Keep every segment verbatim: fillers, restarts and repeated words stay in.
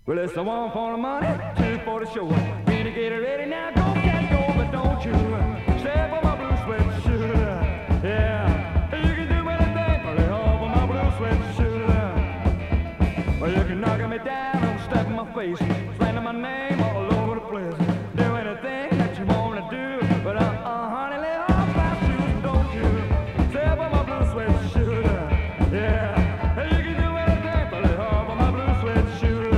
Well, it's the one for the money, two for the show. Need to get it ready now, go, can't go, but don't you step on my blue sweatshirt. Yeah, you can do anything, but lay off on my blue sweatshirt. Well, you can knock me down and step in my face, slander my name all over the place. Do anything that you wanna do, but uh, uh honey, lay off my shoes and don't you step on my blue sweatshirt. Yeah, you can do anything, but lay off on my blue sweatshirt.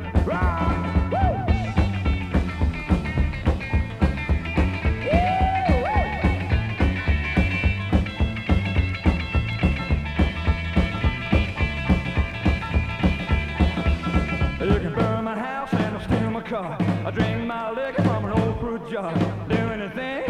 You can burn my house and I'll steal my car. I drink my liquor from an old fruit jar. Do anything